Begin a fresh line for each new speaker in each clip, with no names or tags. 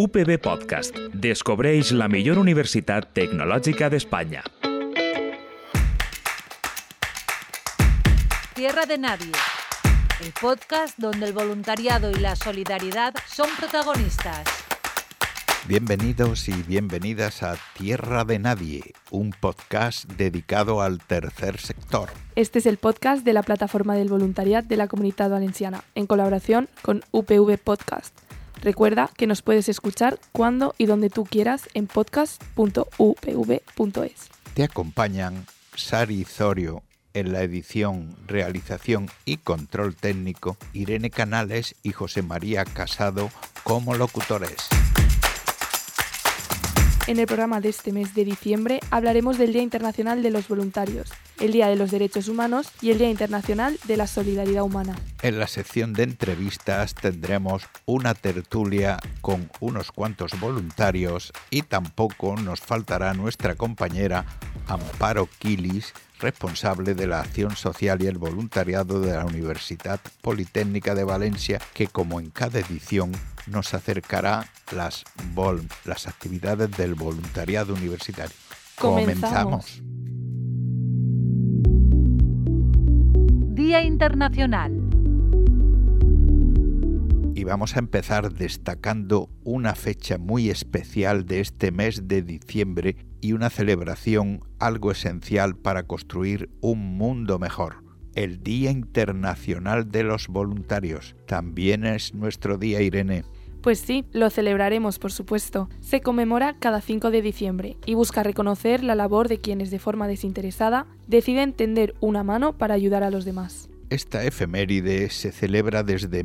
UPB Podcast. Descobreix la millor universitat tecnològica d'Espanya.
Tierra de Nadie, el podcast donde el voluntariado y la solidaridad son protagonistas.
Bienvenidos y bienvenidas a Tierra de Nadie, un podcast dedicado al tercer sector.
Este es el podcast de la plataforma del voluntariat de la Comunitat Valenciana, en colaboración con UPV Podcast. Recuerda que nos puedes escuchar cuando y donde tú quieras en podcast.upv.es.
Te acompañan Sari Zorio en la edición, realización y control técnico, Irene Canales y José María Casado como locutores.
En el programa de este mes de diciembre hablaremos del Día Internacional de los Voluntarios, el Día de los Derechos Humanos y el Día Internacional de la Solidaridad Humana.
En la sección de entrevistas tendremos una tertulia con unos cuantos voluntarios y tampoco nos faltará nuestra compañera Amparo Quilis, responsable de la acción social y el voluntariado de la Universitat Politécnica de Valencia, que como en cada edición nos acercará las actividades del voluntariado universitario. ¡Comenzamos!
Día Internacional.
Y vamos a empezar destacando una fecha muy especial de este mes de diciembre y una celebración algo esencial para construir un mundo mejor. El Día Internacional de los Voluntarios. También es nuestro día, Irene.
Pues sí, lo celebraremos, por supuesto. Se conmemora cada 5 de diciembre y busca reconocer la labor de quienes de forma desinteresada deciden tender una mano para ayudar a los demás.
Esta efeméride se celebra desde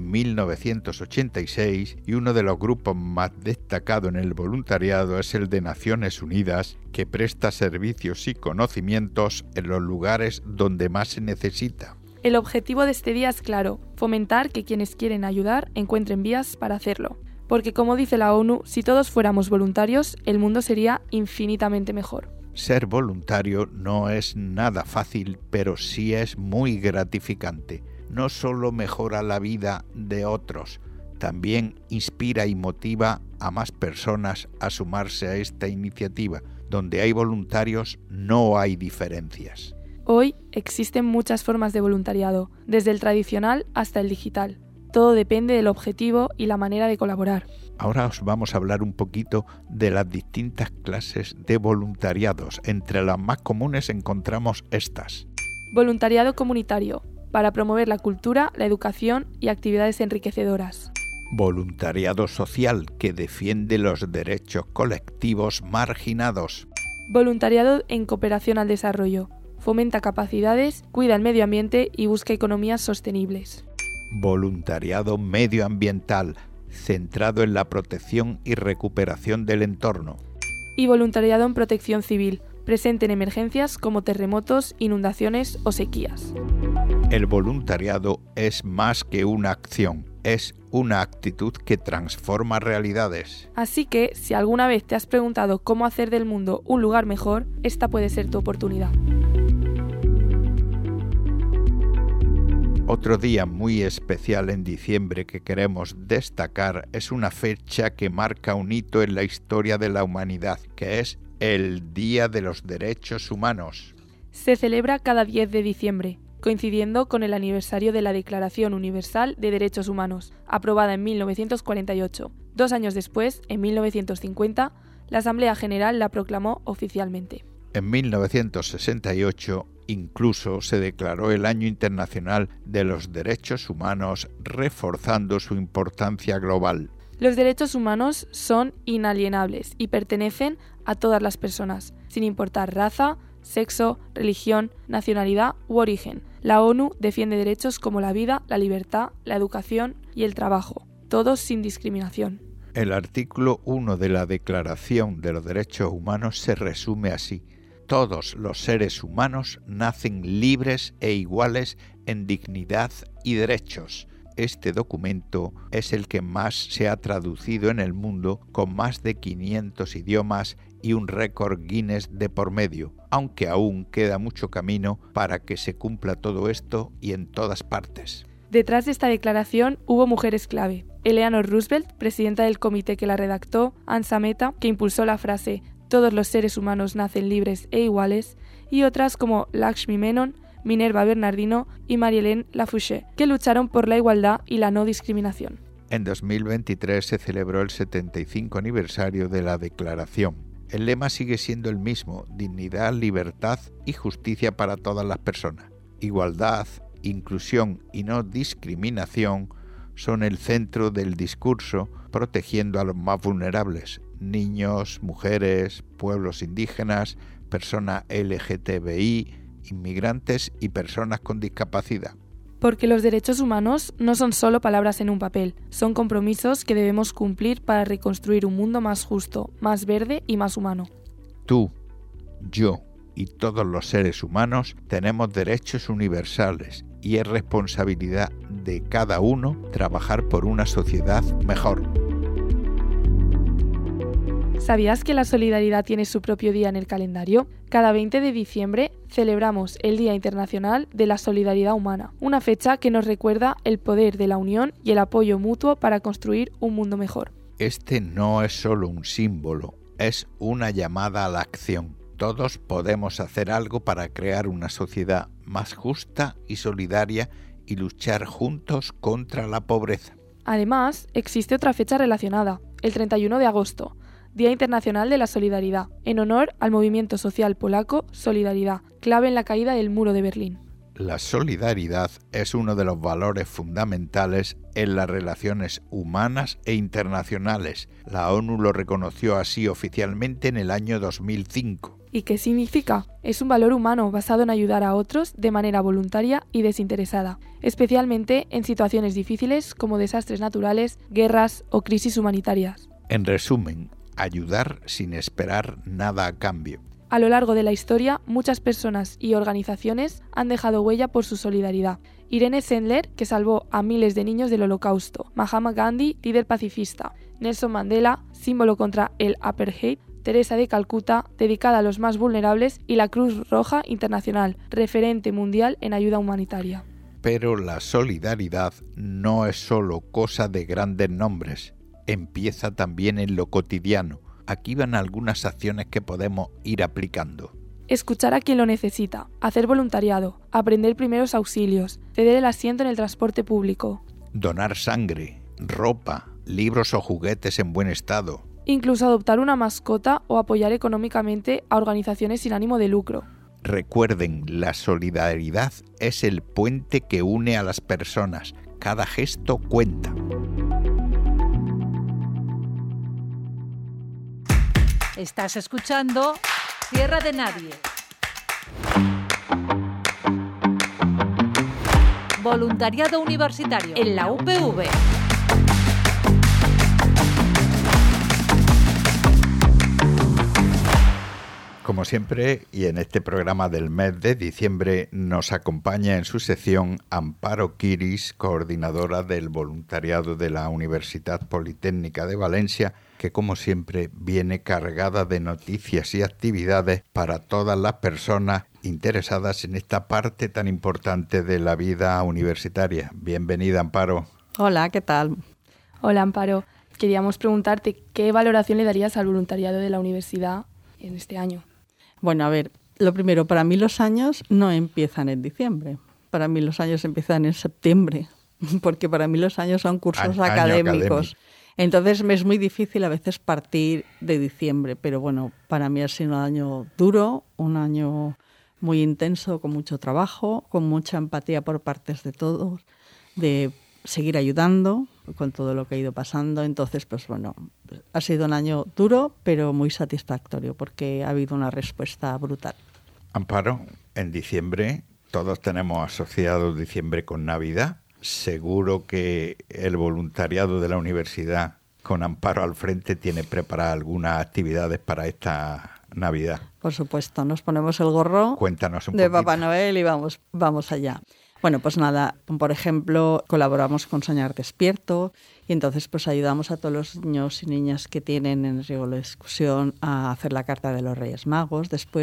1986 y uno de los grupos más destacados en el voluntariado es el de Naciones Unidas, que presta servicios y conocimientos en los lugares donde más se necesita.
El objetivo de este día es claro, fomentar que quienes quieren ayudar encuentren vías para hacerlo. Porque como dice la ONU, si todos fuéramos voluntarios, el mundo sería infinitamente mejor.
Ser voluntario no es nada fácil, pero sí es muy gratificante. No solo mejora la vida de otros, también inspira y motiva a más personas a sumarse a esta iniciativa. Donde hay voluntarios no hay diferencias.
Hoy existen muchas formas de voluntariado, desde el tradicional hasta el digital. Todo depende del objetivo y la manera de colaborar.
Ahora os vamos a hablar un poquito de las distintas clases de voluntariados. Entre las más comunes encontramos estas.
Voluntariado comunitario, para promover la cultura, la educación y actividades enriquecedoras.
Voluntariado social, que defiende los derechos colectivos marginados.
Voluntariado en cooperación al desarrollo, fomenta capacidades, cuida el medio ambiente y busca economías sostenibles.
Voluntariado medioambiental, centrado en la protección y recuperación del entorno.
Y voluntariado en protección civil, presente en emergencias como terremotos, inundaciones o sequías.
El voluntariado es más que una acción, es una actitud que transforma realidades.
Así que, si alguna vez te has preguntado cómo hacer del mundo un lugar mejor, esta puede ser tu oportunidad.
Otro día muy especial en diciembre que queremos destacar es una fecha que marca un hito en la historia de la humanidad, que es el Día de los Derechos Humanos.
Se celebra cada 10 de diciembre, coincidiendo con el aniversario de la Declaración Universal de Derechos Humanos, aprobada en 1948. 2 años después, en 1950, la Asamblea General la proclamó oficialmente.
En 1968, incluso se declaró el Año Internacional de los Derechos Humanos, reforzando su importancia global.
Los derechos humanos son inalienables y pertenecen a todas las personas, sin importar raza, sexo, religión, nacionalidad u origen. La ONU defiende derechos como la vida, la libertad, la educación y el trabajo, todos sin discriminación.
El artículo 1 de la Declaración de los Derechos Humanos se resume así: todos los seres humanos nacen libres e iguales en dignidad y derechos. Este documento es el que más se ha traducido en el mundo, con más de 500 idiomas y un récord Guinness de por medio, aunque aún queda mucho camino para que se cumpla todo esto y en todas partes.
Detrás de esta declaración hubo mujeres clave. Eleanor Roosevelt, presidenta del comité que la redactó, Ansa Mehta, que impulsó la frase «Todos los seres humanos nacen libres e iguales», y otras como Lakshmi Menon, Minerva Bernardino y Marie-Hélène Lafouché, que lucharon por la igualdad y la no discriminación.
En 2023 se celebró el 75 aniversario de la Declaración. El lema sigue siendo el mismo: dignidad, libertad y justicia para todas las personas. Igualdad, inclusión y no discriminación son el centro del discurso, protegiendo a los más vulnerables: niños, mujeres, pueblos indígenas, personas LGTBI, inmigrantes y personas con discapacidad.
Porque los derechos humanos no son solo palabras en un papel, son compromisos que debemos cumplir para reconstruir un mundo más justo, más verde y más humano.
Tú, yo y todos los seres humanos tenemos derechos universales y es responsabilidad de cada uno trabajar por una sociedad mejor.
¿Sabías que la solidaridad tiene su propio día en el calendario? Cada 20 de diciembre celebramos el Día Internacional de la Solidaridad Humana, una fecha que nos recuerda el poder de la unión y el apoyo mutuo para construir un mundo mejor.
Este no es solo un símbolo, es una llamada a la acción. Todos podemos hacer algo para crear una sociedad más justa y solidaria y luchar juntos contra la pobreza.
Además, existe otra fecha relacionada, el 31 de agosto, Día Internacional de la Solidaridad, en honor al movimiento social polaco Solidaridad, clave en la caída del muro de Berlín.
La solidaridad es uno de los valores fundamentales en las relaciones humanas e internacionales. La ONU lo reconoció así oficialmente en el año 2005.
¿Y qué significa? Es un valor humano basado en ayudar a otros de manera voluntaria y desinteresada, especialmente en situaciones difíciles como desastres naturales, guerras o crisis humanitarias.
En resumen, ayudar sin esperar nada a cambio.
A lo largo de la historia, muchas personas y organizaciones han dejado huella por su solidaridad. Irene Sendler, que salvó a miles de niños del Holocausto; Mahatma Gandhi, líder pacifista; Nelson Mandela, símbolo contra el apartheid; Teresa de Calcuta, dedicada a los más vulnerables; y la Cruz Roja Internacional, referente mundial en ayuda humanitaria.
Pero la solidaridad no es solo cosa de grandes nombres. Empieza también en lo cotidiano. Aquí van algunas acciones que podemos ir aplicando.
Escuchar a quien lo necesita, hacer voluntariado, aprender primeros auxilios, ceder el asiento en el transporte público.
Donar sangre, ropa, libros o juguetes en buen estado.
Incluso adoptar una mascota o apoyar económicamente a organizaciones sin ánimo de lucro.
Recuerden, la solidaridad es el puente que une a las personas. Cada gesto cuenta.
Estás escuchando Tierra de Nadie. Voluntariado universitario en la UPV.
Como siempre, y en este programa del mes de diciembre, nos acompaña en su sección Amparo Quiris, coordinadora del voluntariado de la Universidad Politécnica de Valencia, que como siempre viene cargada de noticias y actividades para todas las personas interesadas en esta parte tan importante de la vida universitaria. Bienvenida, Amparo.
Hola, ¿qué tal?
Hola, Amparo. Queríamos preguntarte qué valoración le darías al voluntariado de la universidad en este año.
Bueno, a ver, lo primero, para mí los años no empiezan en diciembre. Para mí los años empiezan en septiembre, porque para mí los años son cursos académicos. Entonces me es muy difícil a veces partir de diciembre, pero bueno, para mí ha sido un año duro, un año muy intenso, con mucho trabajo, con mucha empatía por partes de todos, de seguir ayudando con todo lo que ha ido pasando. Entonces, pues bueno, ha sido un año duro, pero muy satisfactorio, porque ha habido una respuesta brutal.
Amparo, en diciembre todos tenemos asociado diciembre con Navidad. Seguro que el voluntariado de la universidad, con Amparo al frente, tiene preparadas algunas actividades para esta Navidad.
Por supuesto, nos ponemos el gorro de Papá Noel y vamos allá. Bueno, pues nada, por ejemplo, colaboramos con Soñar Despierto y entonces pues ayudamos a todos los niños y niñas que tienen en riesgo de exclusión a hacer la carta de los Reyes Magos. Después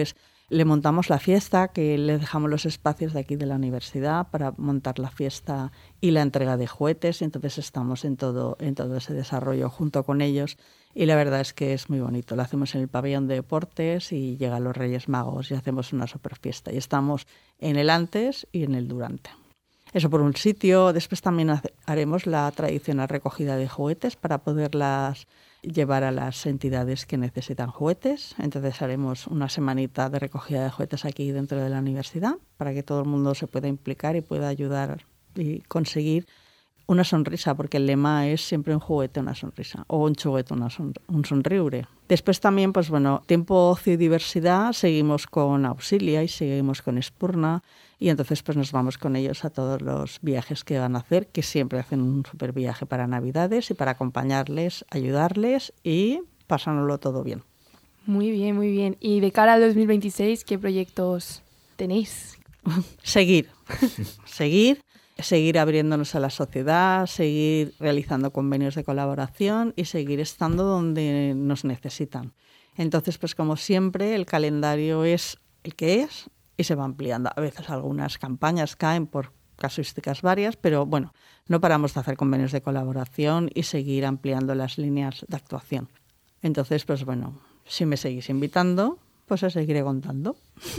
Le montamos la fiesta, que le dejamos los espacios de aquí de la universidad para montar la fiesta y la entrega de juguetes, y entonces estamos en todo ese desarrollo junto con ellos, y la verdad es que es muy bonito. Lo hacemos en el pabellón de deportes y llegan los Reyes Magos y hacemos una super fiesta, y estamos en el antes y en el durante. Eso por un sitio. Después también haremos la tradicional recogida de juguetes para poderlas llevar a las entidades que necesitan juguetes. Entonces haremos una semanita de recogida de juguetes aquí dentro de la universidad para que todo el mundo se pueda implicar y pueda ayudar y conseguir una sonrisa, porque el lema es siempre un juguete, una sonrisa, o un juguete, un sonriure. Después también, pues bueno, tiempo, ocio y diversidad, seguimos con Auxilia y seguimos con Espurna, y entonces pues nos vamos con ellos a todos los viajes que van a hacer, que siempre hacen un super viaje para Navidades y para acompañarles, ayudarles y pasárnoslo todo bien.
Muy bien, muy bien. Y de cara al 2026, ¿qué proyectos tenéis?
Seguir abriéndonos a la sociedad, seguir realizando convenios de colaboración y seguir estando donde nos necesitan. Entonces, pues como siempre, el calendario es el que es y se va ampliando. A veces algunas campañas caen por casuísticas varias, pero bueno, no paramos de hacer convenios de colaboración y seguir ampliando las líneas de actuación. Entonces, pues bueno, si me seguís invitando, pues os seguiré contando.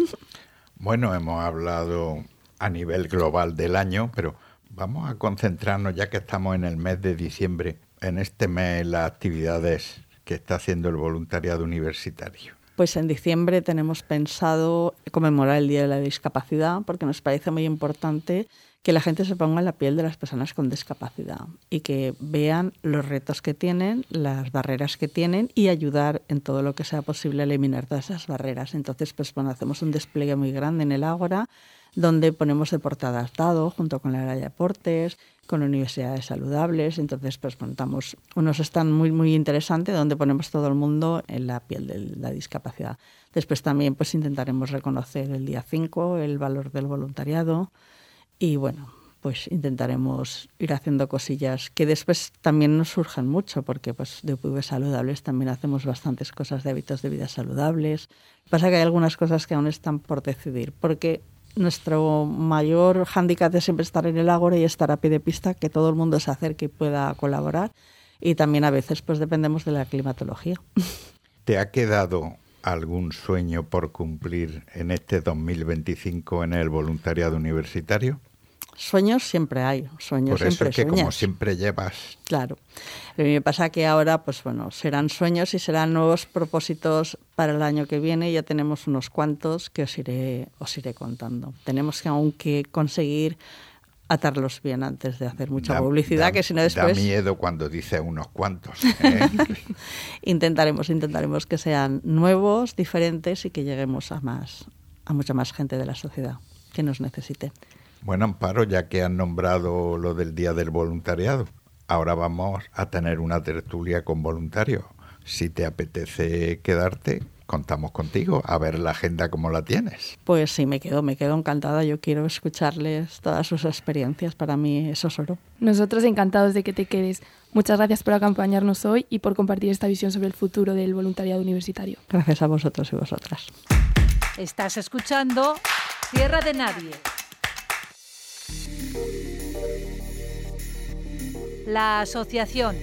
Bueno, hemos hablado a nivel global del año, pero vamos a concentrarnos, ya que estamos en el mes de diciembre, en este mes las actividades que está haciendo el voluntariado universitario.
Pues en diciembre tenemos pensado conmemorar el Día de la Discapacidad, porque nos parece muy importante que la gente se ponga en la piel de las personas con discapacidad y que vean los retos que tienen, las barreras que tienen y ayudar en todo lo que sea posible a eliminar todas esas barreras. Entonces, pues bueno, hacemos un despliegue muy grande en el Ágora, donde ponemos deporte adaptado junto con la área de deportes, con universidades saludables. Entonces, pues montamos unos stands muy, muy interesantes donde ponemos todo el mundo en la piel de la discapacidad. Después también pues intentaremos reconocer el día 5 el valor del voluntariado y bueno, pues intentaremos ir haciendo cosillas que después también nos surjan mucho, porque pues de UPV Saludables también hacemos bastantes cosas de hábitos de vida saludables. Pasa que hay algunas cosas que aún están por decidir, porque nuestro mayor hándicap es siempre estar en el Ágora y estar a pie de pista, que todo el mundo se acerque y pueda colaborar. Y también a veces pues dependemos de la climatología.
¿Te ha quedado algún sueño por cumplir en este 2025 en el voluntariado universitario?
Sueños siempre hay, sueños
por eso
siempre
es que
sueñas.
Como siempre llevas.
Claro. A mí me pasa que ahora, pues bueno, serán sueños y serán nuevos propósitos para el año que viene. Ya tenemos unos cuantos que os iré contando. Tenemos que aún que conseguir atarlos bien antes de hacer mucha publicidad, que si no después...
Da miedo cuando dice unos cuantos.
Intentaremos que sean nuevos, diferentes y que lleguemos a mucha más gente de la sociedad que nos necesite.
Bueno, Amparo, ya que has nombrado lo del Día del Voluntariado, ahora vamos a tener una tertulia con voluntarios. Si te apetece quedarte, contamos contigo, a ver la agenda cómo la tienes.
Pues sí, me quedo encantada. Yo quiero escucharles todas sus experiencias. Para mí eso es oro.
Nosotros encantados de que te quedes. Muchas gracias por acompañarnos hoy y por compartir esta visión sobre el futuro del voluntariado universitario.
Gracias a vosotros y vosotras.
Estás escuchando Tierra de Nadie. La asociación.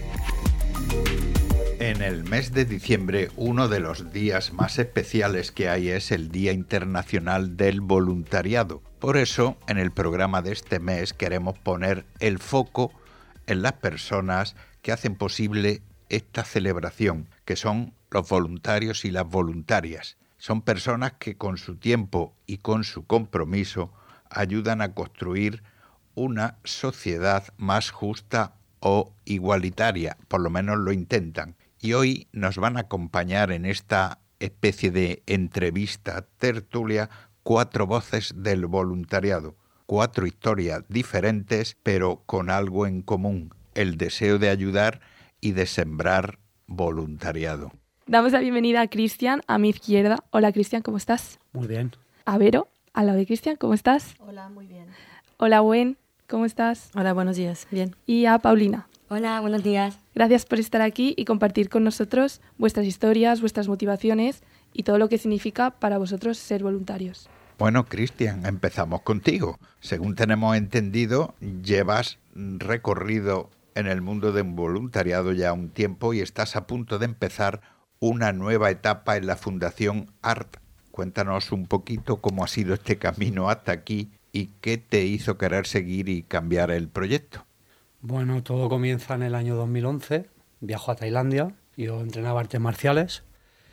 En el mes de diciembre, uno de los días más especiales que hay es el Día Internacional del Voluntariado. Por eso, en el programa de este mes queremos poner el foco en las personas que hacen posible esta celebración, que son los voluntarios y las voluntarias. Son personas que con su tiempo y con su compromiso ayudan a construir una sociedad más justa o igualitaria, por lo menos lo intentan. Y hoy nos van a acompañar en esta especie de entrevista tertulia 4 voces del voluntariado, 4 historias diferentes pero con algo en común, el deseo de ayudar y de sembrar voluntariado.
Damos la bienvenida a Cristian, a mi izquierda. Hola Cristian, ¿cómo estás?
Muy bien.
A Vero, al lado de Cristian, ¿cómo estás?
Hola, muy bien.
Hola Gwen, ¿cómo estás?
Hola, buenos días, bien.
Y a Paulina.
Hola, buenos días.
Gracias por estar aquí y compartir con nosotros vuestras historias, vuestras motivaciones y todo lo que significa para vosotros ser voluntarios.
Bueno, Cristian, empezamos contigo. Según tenemos entendido, llevas recorrido en el mundo del voluntariado ya un tiempo y estás a punto de empezar una nueva etapa en la Fundación ART. Cuéntanos un poquito cómo ha sido este camino hasta aquí y qué te hizo querer seguir y cambiar el proyecto.
Bueno, todo comienza en el año 2011. Viajo a Tailandia. Yo entrenaba artes marciales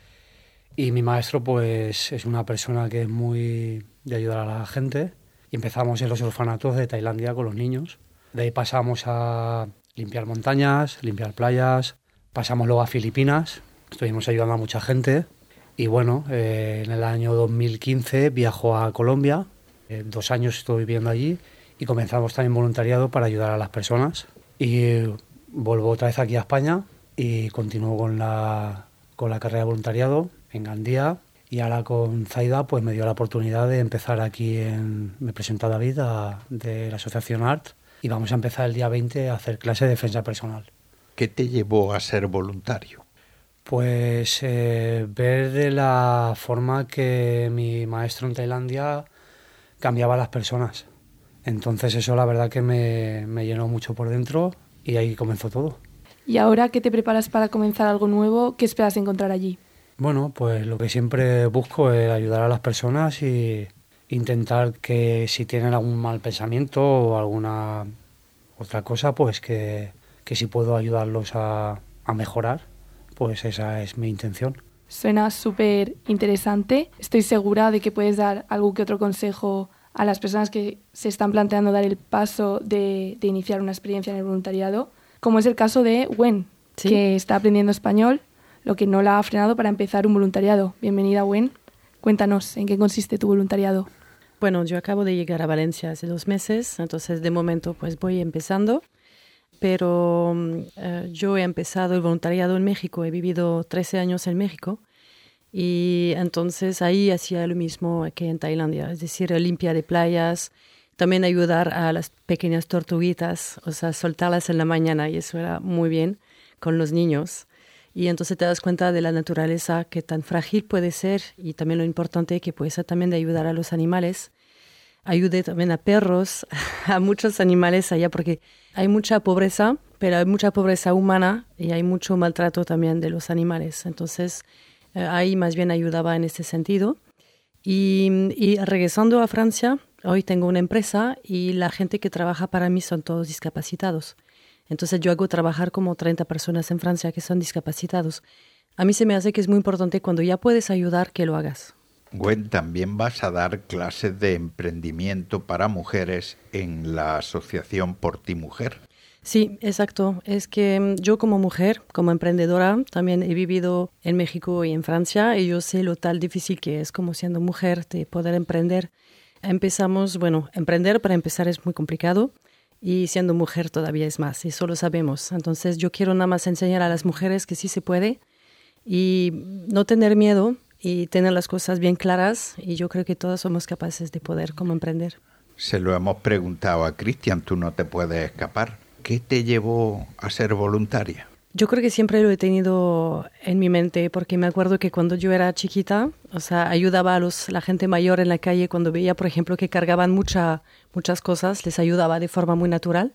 y mi maestro pues es una persona que es muy de ayudar a la gente. Y empezamos en los orfanatos de Tailandia con los niños. De ahí pasamos a limpiar montañas, limpiar playas. Pasamos luego a Filipinas. Estuvimos ayudando a mucha gente. Y bueno, en el año 2015 viajo a Colombia. 2 años estuve viviendo allí y comenzamos también voluntariado para ayudar a las personas. Y vuelvo otra vez aquí a España y continúo con la carrera de voluntariado en Gandía. Y ahora con Zaida pues me dio la oportunidad de empezar aquí me presentó a David de la Asociación ART y vamos a empezar el día 20 a hacer clase de defensa personal.
¿Qué te llevó a ser voluntario?
Pues ver de la forma que mi maestro en Tailandia cambiaba a las personas. Entonces eso la verdad que me llenó mucho por dentro y ahí comenzó todo.
¿Y ahora qué te preparas para comenzar algo nuevo? ¿Qué esperas encontrar allí?
Bueno, pues lo que siempre busco es ayudar a las personas y intentar que si tienen algún mal pensamiento o alguna otra cosa, pues que si puedo ayudarlos a mejorar, pues esa es mi intención.
Suena súper interesante. Estoy segura de que puedes dar algún que otro consejo a las personas que se están planteando dar el paso de iniciar una experiencia en el voluntariado, como es el caso de Wen, ¿sí?, que está aprendiendo español, lo que no la ha frenado para empezar un voluntariado. Bienvenida, Wen. Cuéntanos, ¿en qué consiste tu voluntariado?
Bueno, yo acabo de llegar a Valencia hace 2 meses, entonces de momento pues voy empezando, pero yo he empezado el voluntariado en México, he vivido 13 años en México y entonces ahí hacía lo mismo que en Tailandia, es decir, limpia de playas, también ayudar a las pequeñas tortuguitas, o sea, soltarlas en la mañana y eso era muy bien con los niños. Y entonces te das cuenta de la naturaleza, que tan frágil puede ser y también lo importante que puede ser también de ayudar a los animales. Ayude también a perros, a muchos animales allá porque hay mucha pobreza, pero hay mucha pobreza humana y hay mucho maltrato también de los animales. Entonces ahí más bien ayudaba en ese sentido. Y regresando a Francia, hoy tengo una empresa y la gente que trabaja para mí son todos discapacitados. Entonces yo hago trabajar como 30 personas en Francia que son discapacitados. A mí se me hace que es muy importante cuando ya puedes ayudar que lo hagas.
Gwen, también vas a dar clases de emprendimiento para mujeres en la asociación Por Ti Mujer.
Sí, exacto. Es que yo como mujer, como emprendedora, también he vivido en México y en Francia y yo sé lo tan difícil que es como siendo mujer de poder emprender. Emprender para empezar es muy complicado. Y siendo mujer todavía es más, y eso lo sabemos. Entonces yo quiero nada más enseñar a las mujeres que sí se puede y no tener miedo y tener las cosas bien claras y yo creo que todas somos capaces de poder como emprender.
Se lo hemos preguntado a Cristian, tú no te puedes escapar. ¿Qué te llevó a ser voluntaria?
Yo creo que siempre lo he tenido en mi mente porque me acuerdo que cuando yo era chiquita, o sea, ayudaba a la gente mayor en la calle cuando veía, por ejemplo, que cargaban muchas cosas, les ayudaba de forma muy natural.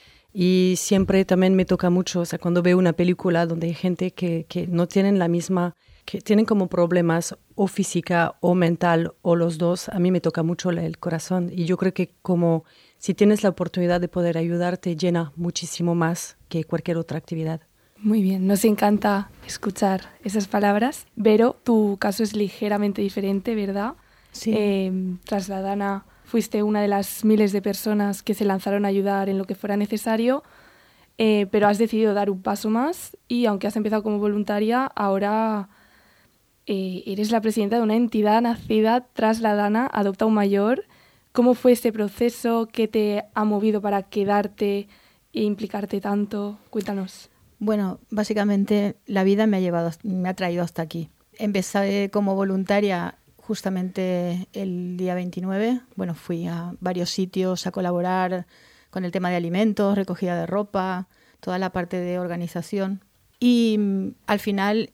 Y siempre también me toca mucho, o sea, cuando veo una película donde hay gente que no tienen la misma, que tienen como problemas o física o mental o los dos, a mí me toca mucho el corazón. Y yo creo que como si tienes la oportunidad de poder ayudar, te llena muchísimo más que cualquier otra actividad.
Muy bien, nos encanta escuchar esas palabras. Vero, tu caso es ligeramente diferente, ¿verdad?
Sí.
Tras la Dana fuiste una de las miles de personas que se lanzaron a ayudar en lo que fuera necesario, pero has decidido dar un paso más y aunque has empezado como voluntaria, ahora eres la presidenta de una entidad nacida tras la Dana, Adopta un Mayor. ¿Cómo fue ese proceso? ¿Qué te ha movido para quedarte e implicarte tanto? Cuéntanos.
Bueno, básicamente la vida me ha traído hasta aquí. Empecé como voluntaria justamente el día 29. Bueno, fui a varios sitios a colaborar con el tema de alimentos, recogida de ropa, toda la parte de organización. Y al final, claro,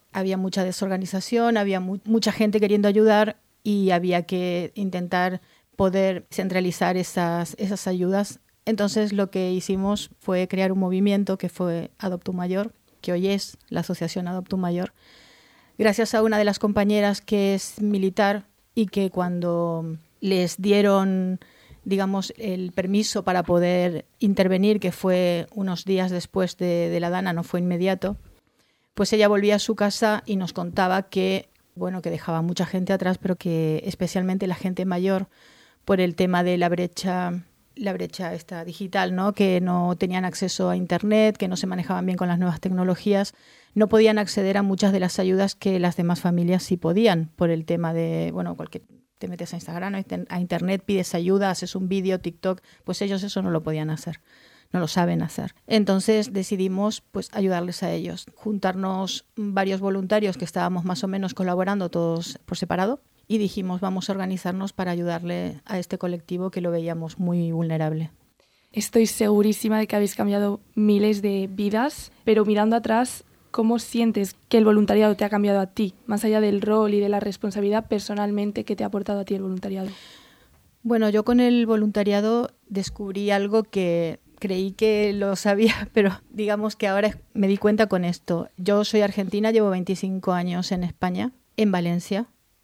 había mucha desorganización, había mucha gente queriendo ayudar y había que intentar poder centralizar esas ayudas. Entonces lo que hicimos fue crear un movimiento que fue Adopta un Mayor, que hoy es la Asociación Adopta un Mayor, gracias a una de las compañeras que es militar y que cuando les dieron, digamos, el permiso para poder intervenir, que fue unos días después de la Dana, no fue inmediato, pues ella volvía a su casa y nos contaba que, bueno, que dejaba mucha gente atrás, pero que especialmente la gente mayor, por el tema de la brecha esta digital, ¿no? Que no tenían acceso a Internet, que no se manejaban bien con las nuevas tecnologías, no podían acceder a muchas de las ayudas que las demás familias sí podían, por el tema de, bueno, te metes a Instagram, a Internet, pides ayuda, haces un vídeo, TikTok, pues ellos eso no lo podían hacer, no lo saben hacer. Entonces decidimos pues ayudarles a ellos, juntarnos varios voluntarios que estábamos más o menos colaborando todos por separado y dijimos vamos a organizarnos para ayudarle a este colectivo que lo veíamos muy vulnerable.
Estoy segurísima de que habéis cambiado miles de vidas, pero mirando atrás, ¿cómo sientes que el voluntariado te ha cambiado a ti, más allá del rol y de la responsabilidad personalmente que te ha aportado a ti el voluntariado?
Bueno, yo con el voluntariado descubrí algo que creí que lo sabía, pero digamos que ahora me di cuenta con esto. Yo soy argentina, llevo 25 años en España, en Valencia,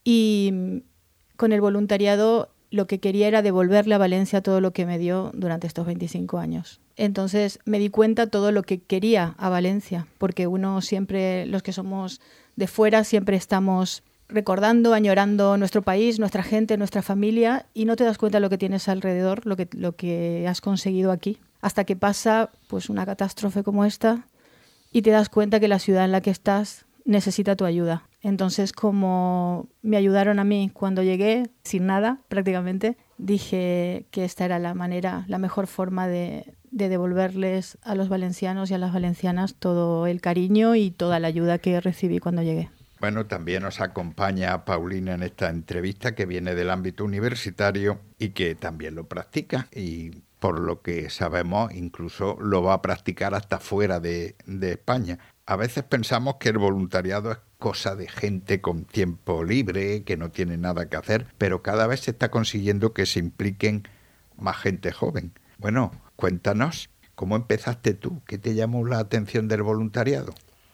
y con el voluntariado lo que quería era devolverle a Valencia todo lo que me dio durante estos 25 años. Entonces me di cuenta todo lo que quería a Valencia, porque uno siempre, los que somos de fuera, siempre estamos recordando, añorando nuestro país, nuestra gente, nuestra familia, y no te das cuenta de lo que tienes alrededor, lo que has conseguido aquí, hasta que pasa pues una catástrofe como esta y te das cuenta que la ciudad en la que estás necesita tu ayuda. Entonces, como me ayudaron a mí cuando llegué, sin nada prácticamente, dije que esta era la mejor forma de devolverles a los valencianos y a las valencianas todo el cariño y toda la ayuda que recibí cuando llegué.
Bueno, también nos acompaña Paulina en esta entrevista, que viene del ámbito universitario y que también lo practica, y por lo que sabemos incluso lo va a practicar hasta fuera de España. A veces pensamos que el voluntariado es cosa de gente con tiempo libre, que no tiene nada que hacer, pero cada vez se está consiguiendo que se impliquen más gente joven. Bueno, cuéntanos, ¿cómo empezaste tú? ¿Qué te llamó la atención del voluntariado?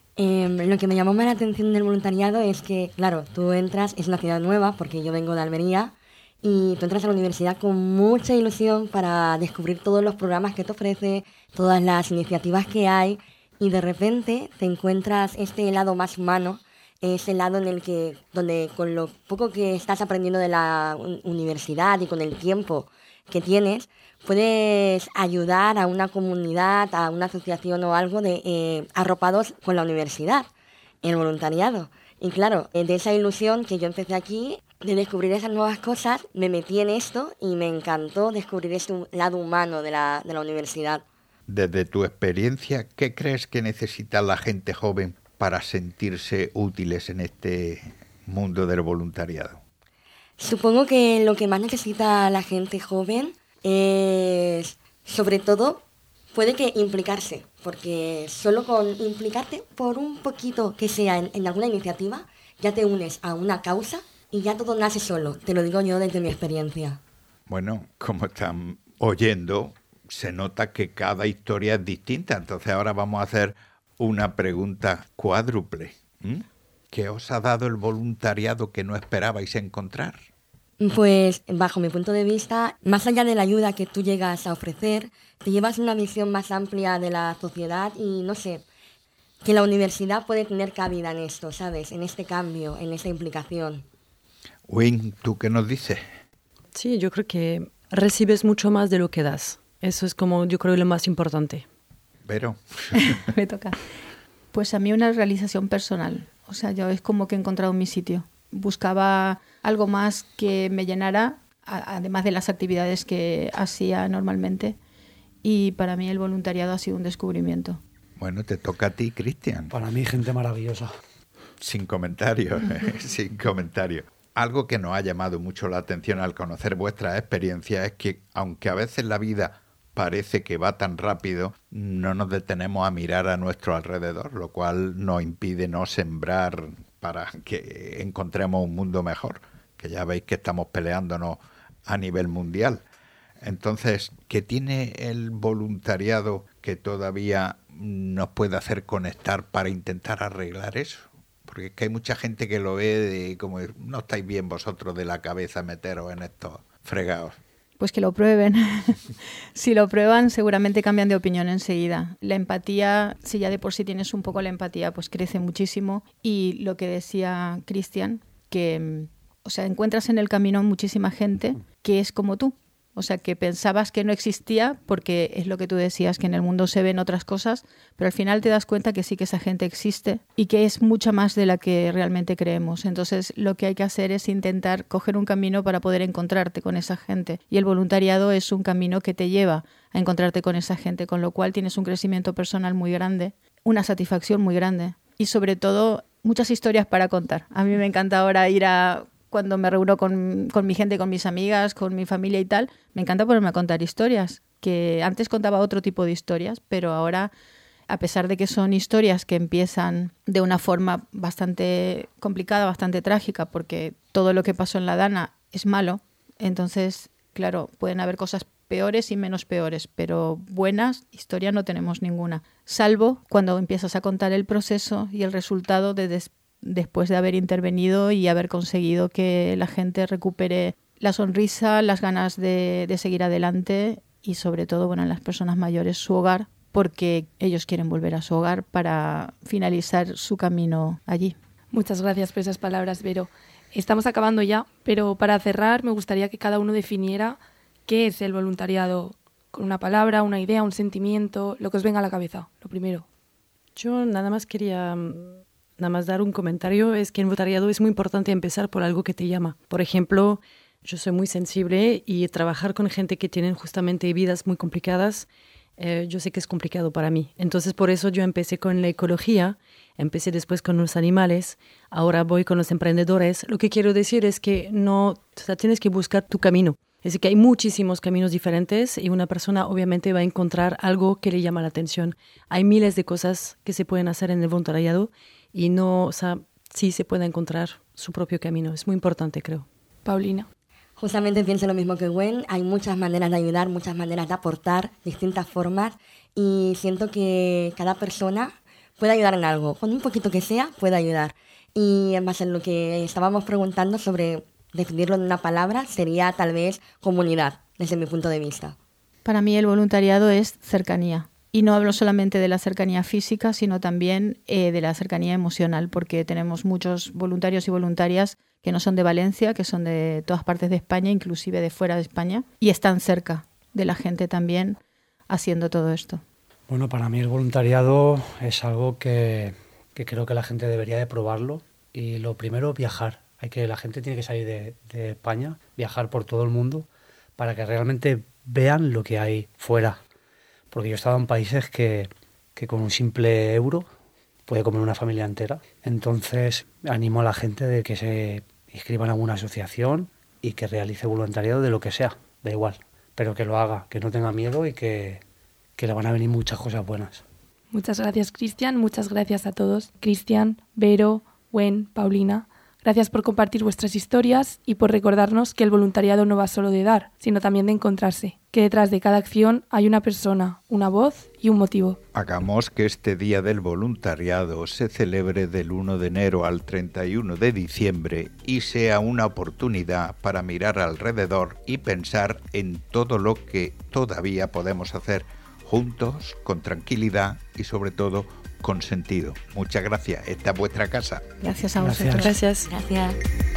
Lo que me llamó más la atención del voluntariado es que, claro, tú entras, es una ciudad nueva, porque yo vengo de Almería, y tú entras a la universidad con mucha ilusión para descubrir todos los programas que te ofrece, todas las iniciativas que hay, y de repente te encuentras este lado más humano, ese lado en el que, donde con lo poco que estás aprendiendo de la universidad y con el tiempo que tienes, puedes ayudar a una comunidad, a una asociación o algo de arropados con la universidad, el voluntariado. Y claro, de esa ilusión que yo empecé aquí, de descubrir esas nuevas cosas, me metí en esto y me encantó descubrir este lado humano de la universidad.
Desde tu experiencia, ¿qué crees que necesita la gente joven para sentirse útiles en este mundo del voluntariado?
Supongo que lo que más necesita la gente joven es, sobre todo, puede que implicarse, porque solo con implicarte por un poquito que sea en alguna iniciativa, ya te unes a una causa y ya todo nace solo. Te lo digo yo desde mi experiencia.
Bueno, como están oyendo, se nota que cada historia es distinta. Entonces ahora vamos a hacer una pregunta cuádruple. ¿Qué os ha dado el voluntariado que no esperabais encontrar?
Pues, bajo mi punto de vista, más allá de la ayuda que tú llegas a ofrecer, te llevas una visión más amplia de la sociedad y, no sé, que la universidad puede tener cabida en esto, ¿sabes? En este cambio, en esta implicación.
Wing, ¿tú qué nos dices?
Sí, yo creo que recibes mucho más de lo que das. Eso es como, yo creo, lo más importante.
Vero.
Me toca. Pues a mí una realización personal. O sea, yo es como que he encontrado mi sitio. Buscaba algo más que me llenara, además de las actividades que hacía normalmente. Y para mí el voluntariado ha sido un descubrimiento.
Bueno, te toca a ti, Cristian.
Para mí, gente maravillosa.
Sin comentarios, sin comentarios. Algo que nos ha llamado mucho la atención al conocer vuestras experiencias es que, aunque a veces la vida parece que va tan rápido, no nos detenemos a mirar a nuestro alrededor, lo cual nos impide no sembrar para que encontremos un mundo mejor, que ya veis que estamos peleándonos a nivel mundial. Entonces, ¿qué tiene el voluntariado que todavía nos puede hacer conectar para intentar arreglar eso? Porque es que hay mucha gente que lo ve de como, no estáis bien vosotros de la cabeza meteros en estos fregados.
Pues que lo prueben. Si lo prueban, seguramente cambian de opinión enseguida. La empatía, si ya de por sí tienes un poco la empatía, pues crece muchísimo. Y lo que decía Cristian, que, encuentras en el camino muchísima gente que es como tú. O sea, que pensabas que no existía porque es lo que tú decías, que en el mundo se ven otras cosas, pero al final te das cuenta que sí que esa gente existe y que es mucha más de la que realmente creemos. Entonces, lo que hay que hacer es intentar coger un camino para poder encontrarte con esa gente. Y el voluntariado es un camino que te lleva a encontrarte con esa gente, con lo cual tienes un crecimiento personal muy grande, una satisfacción muy grande y sobre todo muchas historias para contar. A mí me encanta ahora cuando me reúno con mi gente, con mis amigas, con mi familia y tal, me encanta ponerme a contar historias, que antes contaba otro tipo de historias, pero ahora, a pesar de que son historias que empiezan de una forma bastante complicada, bastante trágica, porque todo lo que pasó en la Dana es malo, entonces, claro, pueden haber cosas peores y menos peores, pero buenas historias no tenemos ninguna, salvo cuando empiezas a contar el proceso y el resultado después de haber intervenido y haber conseguido que la gente recupere la sonrisa, las ganas de seguir adelante y sobre todo, en las personas mayores, su hogar, porque ellos quieren volver a su hogar para finalizar su camino allí.
Muchas gracias por esas palabras, Vero. Estamos acabando ya, pero para cerrar me gustaría que cada uno definiera qué es el voluntariado con una palabra, una idea, un sentimiento, lo que os venga a la cabeza, lo primero.
Yo nada más quería dar un comentario, es que en voluntariado es muy importante empezar por algo que te llama. Por ejemplo, yo soy muy sensible y trabajar con gente que tienen justamente vidas muy complicadas, yo sé que es complicado para mí. Entonces, por eso yo empecé con la ecología, empecé después con los animales, ahora voy con los emprendedores. Lo que quiero decir es que tienes que buscar tu camino. Es decir, que hay muchísimos caminos diferentes y una persona obviamente va a encontrar algo que le llama la atención. Hay miles de cosas que se pueden hacer en el voluntariado y sí se puede encontrar su propio camino. Es muy importante, creo.
Paulina.
Justamente pienso lo mismo que Gwen. Hay muchas maneras de ayudar, muchas maneras de aportar, distintas formas. Y siento que cada persona puede ayudar en algo. Con un poquito que sea, puede ayudar. Y en base a lo que estábamos preguntando sobre definirlo en una palabra, sería tal vez comunidad, desde mi punto de vista.
Para mí el voluntariado es cercanía. Y no hablo solamente de la cercanía física, sino también de la cercanía emocional, porque tenemos muchos voluntarios y voluntarias que no son de Valencia, que son de todas partes de España, inclusive de fuera de España, y están cerca de la gente también haciendo todo esto.
Bueno, para mí el voluntariado es algo que creo que la gente debería de probarlo. Y lo primero, viajar. La gente tiene que salir de España, viajar por todo el mundo, para que realmente vean lo que hay fuera. Porque yo he estado en países que con un simple euro puede comer una familia entera. Entonces animo a la gente de que se inscriban en alguna asociación y que realice voluntariado de lo que sea, da igual, pero que lo haga, que no tenga miedo y que le van a venir muchas cosas buenas.
Muchas gracias, Cristian. Muchas gracias a todos. Cristian, Vero, Gwen, Paulina. Gracias por compartir vuestras historias y por recordarnos que el voluntariado no va solo de dar, sino también de encontrarse, que detrás de cada acción hay una persona, una voz y un motivo.
Hagamos que este Día del Voluntariado se celebre del 1 de enero al 31 de diciembre y sea una oportunidad para mirar alrededor y pensar en todo lo que todavía podemos hacer juntos, con tranquilidad y sobre todo con sentido. Muchas gracias. Esta es vuestra casa.
Gracias a vosotros.
Gracias.
Gracias.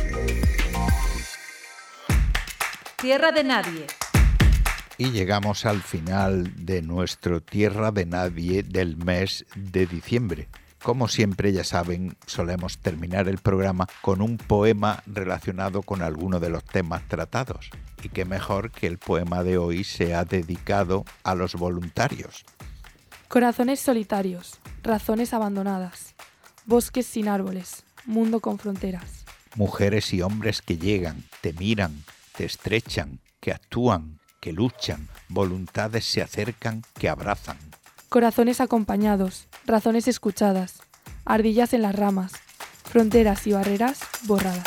Tierra de Nadie.
Y llegamos al final de nuestro Tierra de Nadie del mes de diciembre. Como siempre, ya saben, solemos terminar el programa con un poema relacionado con alguno de los temas tratados. Y qué mejor que el poema de hoy sea dedicado a los voluntarios.
Corazones solitarios, razones abandonadas, bosques sin árboles, mundo con fronteras.
Mujeres y hombres que llegan, te miran, te estrechan, que actúan, que luchan, voluntades se acercan que abrazan.
Corazones acompañados, razones escuchadas, ardillas en las ramas, fronteras y barreras borradas.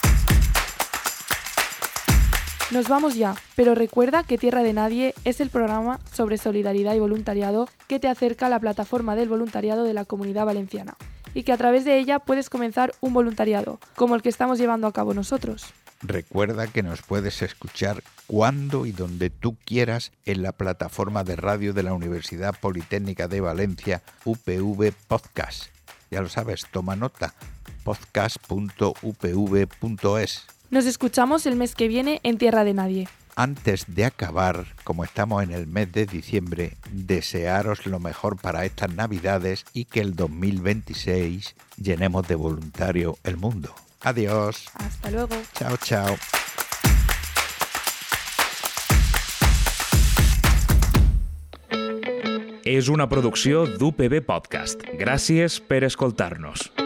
Nos vamos ya, pero recuerda que Tierra de Nadie es el programa sobre solidaridad y voluntariado que te acerca a la plataforma del voluntariado de la Comunidad Valenciana y que a través de ella puedes comenzar un voluntariado, como el que estamos llevando a cabo nosotros.
Recuerda que nos puedes escuchar cuando y donde tú quieras en la plataforma de radio de la Universidad Politécnica de Valencia, UPV Podcast. Ya lo sabes, toma nota, podcast.upv.es.
Nos escuchamos el mes que viene en Tierra de Nadie.
Antes de acabar, como estamos en el mes de diciembre, desearos lo mejor para estas Navidades y que el 2026 llenemos de voluntario el mundo. Adiós.
Hasta luego.
Chao, chao.
És una producció d'UPV Podcast. Gràcies per escoltar-nos.